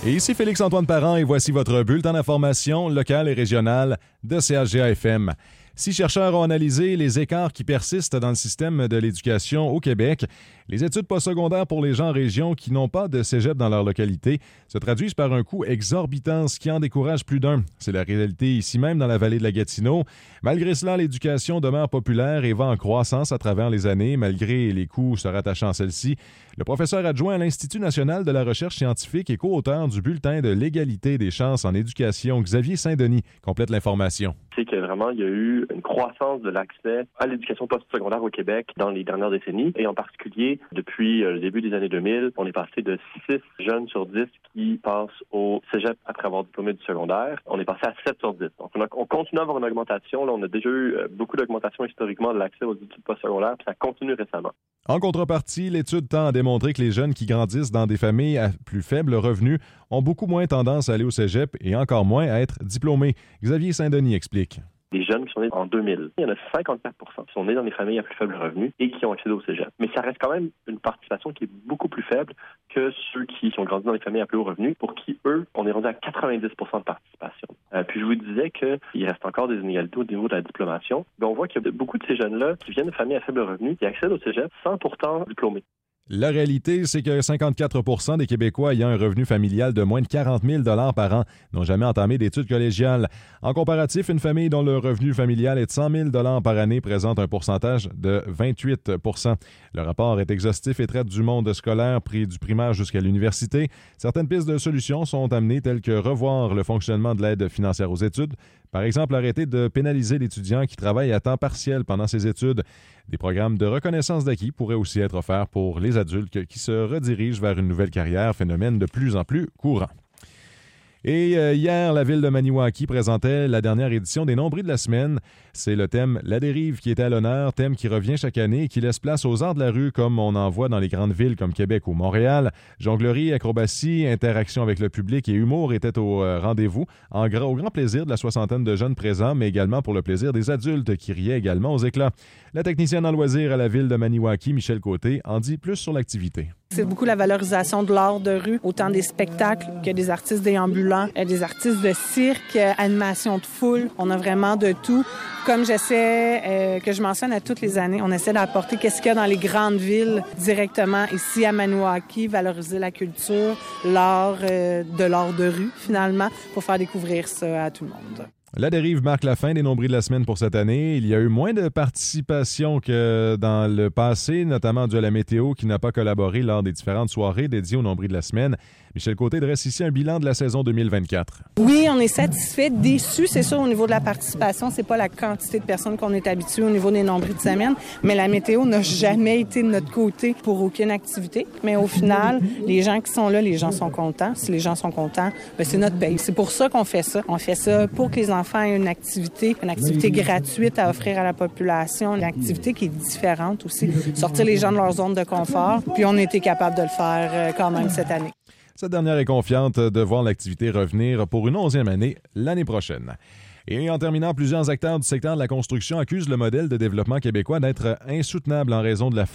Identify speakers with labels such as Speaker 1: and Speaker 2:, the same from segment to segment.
Speaker 1: Et ici Félix-Antoine Parent et voici votre bulletin d'information locale et régionale de CHGA-FM. 6 chercheurs ont analysé les écarts qui persistent dans le système de l'éducation au Québec. Les études postsecondaires pour les gens en région qui n'ont pas de cégep dans leur localité se traduisent par un coût exorbitant, ce qui en décourage plus d'un. C'est la réalité ici même dans la vallée de la Gatineau. Malgré cela, l'éducation demeure populaire et va en croissance à travers les années, malgré les coûts se rattachant à celle-ci. Le professeur adjoint à l'Institut national de la recherche scientifique et co-auteur du bulletin de l'égalité des chances en éducation, Xavier Saint-Denis, complète l'information.
Speaker 2: C'est que vraiment, il y a eu une croissance de l'accès à l'éducation postsecondaire au Québec dans les dernières décennies. Et en particulier, depuis le début des années 2000, on est passé de 6 jeunes sur 10 qui passent au cégep après avoir diplômé du secondaire. On est passé à 7 sur 10. Donc, on continue à avoir une augmentation. Là, on a déjà eu beaucoup d'augmentation historiquement de l'accès aux études postsecondaires, puis ça continue récemment.
Speaker 1: En contrepartie, l'étude tend à démontrer que les jeunes qui grandissent dans des familles à plus faibles revenus ont beaucoup moins tendance à aller au cégep et encore moins à être diplômés. Xavier Saint-Denis explique.
Speaker 2: Les jeunes qui sont nés en 2000, il y en a 54% qui sont nés dans des familles à plus faible revenu et qui ont accédé au cégep. Mais ça reste quand même une participation qui est beaucoup plus faible que ceux qui sont grandis dans des familles à plus haut revenu, pour qui, eux, on est rendu à 90% de participation. Puis je vous disais qu'il reste encore des inégalités au niveau de la diplomation. Mais on voit qu'il y a beaucoup de ces jeunes-là qui viennent de familles à faible revenu qui accèdent au cégep sans pourtant diplômer.
Speaker 1: La réalité, c'est que 54 % des Québécois ayant un revenu familial de moins de 40 000 $ par an n'ont jamais entamé d'études collégiales. En comparatif, une famille dont le revenu familial est de 100 000 $ par année présente un pourcentage de 28 %. Le rapport est exhaustif et traite du monde scolaire pris du primaire jusqu'à l'université. Certaines pistes de solutions sont amenées telles que revoir le fonctionnement de l'aide financière aux études. Par exemple, arrêter de pénaliser l'étudiant qui travaille à temps partiel pendant ses études. Des programmes de reconnaissance d'acquis pourraient aussi être offerts pour les adultes qui se redirigent vers une nouvelle carrière, phénomène de plus en plus courant. Et hier, la ville de Maniwaki présentait la dernière édition des Nombris de la semaine. C'est le thème « La dérive » qui était à l'honneur, thème qui revient chaque année et qui laisse place aux arts de la rue comme on en voit dans les grandes villes comme Québec ou Montréal. Jonglerie, acrobatie, interaction avec le public et humour étaient au rendez-vous, au grand plaisir de la soixantaine de jeunes présents, mais également pour le plaisir des adultes qui riaient également aux éclats. La technicienne en loisirs à la ville de Maniwaki, Michel Côté, en dit plus sur l'activité.
Speaker 3: C'est beaucoup la valorisation de l'art de rue, autant des spectacles que des artistes déambulants, des artistes de cirque, animation de foule. On a vraiment de tout. Comme j'essaie, que je mentionne à toutes les années, on essaie d'apporter qu'est-ce qu'il y a dans les grandes villes directement ici à Maniwaki, valoriser la culture, l'art de rue finalement, pour faire découvrir ça à tout le monde.
Speaker 1: La dérive marque la fin des Nombris de la semaine pour cette année. Il y a eu moins de participation que dans le passé, notamment dû à la météo qui n'a pas collaboré lors des différentes soirées dédiées aux Nombris de la semaine. Michel Côté dresse ici un bilan de la saison 2024.
Speaker 3: Oui, on est satisfait, déçu, c'est sûr, au niveau de la participation. C'est pas la quantité de personnes qu'on est habitué au niveau des Nombris de semaine, mais la météo n'a jamais été de notre côté pour aucune activité. Mais au final, les gens qui sont là, les gens sont contents. Si les gens sont contents, bien, c'est notre paye. C'est pour ça qu'on fait ça. On fait ça pour que les enfants aient une activité gratuite à offrir à la population, une activité qui est différente aussi, sortir les gens de leur zone de confort. Puis on a été capable de le faire quand même cette année.
Speaker 1: Cette dernière est confiante de voir l'activité revenir pour une 11e année l'année prochaine. Et en terminant, plusieurs acteurs du secteur de la construction accusent le modèle de développement québécois d'être insoutenable en raison de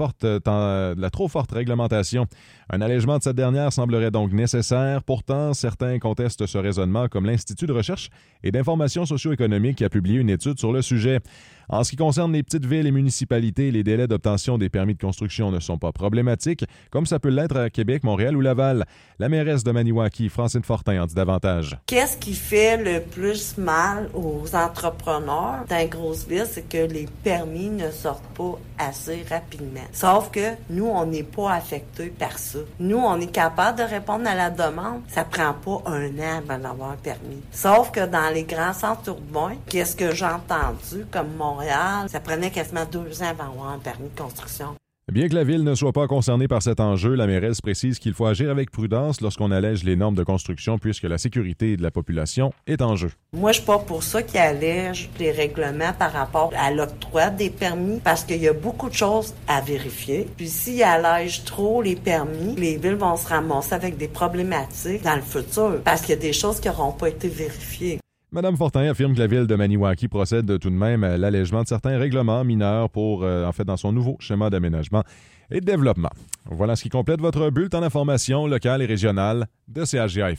Speaker 1: la trop forte réglementation. Un allègement de cette dernière semblerait donc nécessaire. Pourtant, certains contestent ce raisonnement, comme l'Institut de recherche et d'information socio-économique qui a publié une étude sur le sujet. En ce qui concerne les petites villes et municipalités, les délais d'obtention des permis de construction ne sont pas problématiques, comme ça peut l'être à Québec, Montréal ou Laval. La mairesse de Maniwaki, Francine Fortin, en dit davantage.
Speaker 4: Qu'est-ce qui fait le plus mal aux entrepreneurs dans les grosses villes, c'est que les permis ne sortent pas assez rapidement. Sauf que nous, on n'est pas affectés par ça. Nous, on est capable de répondre à la demande. Ça prend pas un an avant d'avoir un permis. Sauf que dans les grands centres urbains, qu'est-ce que j'ai entendu, comme Montréal, ça prenait quasiment 2 ans avant d'avoir un permis de construction.
Speaker 1: Bien que la ville ne soit pas concernée par cet enjeu, la mairesse précise qu'il faut agir avec prudence lorsqu'on allège les normes de construction puisque la sécurité de la population est en jeu.
Speaker 4: Moi, je suis pas pour ça qu'ils allègent les règlements par rapport à l'octroi des permis parce qu'il y a beaucoup de choses à vérifier. Puis s'ils allègent trop les permis, les villes vont se ramasser avec des problématiques dans le futur parce qu'il y a des choses qui n'auront pas été vérifiées.
Speaker 1: Mme Fortin affirme que la ville de Maniwaki procède tout de même à l'allègement de certains règlements mineurs pour, dans son nouveau schéma d'aménagement et de développement. Voilà ce qui complète votre bulletin d'information locale et régionale de CHGA-FM.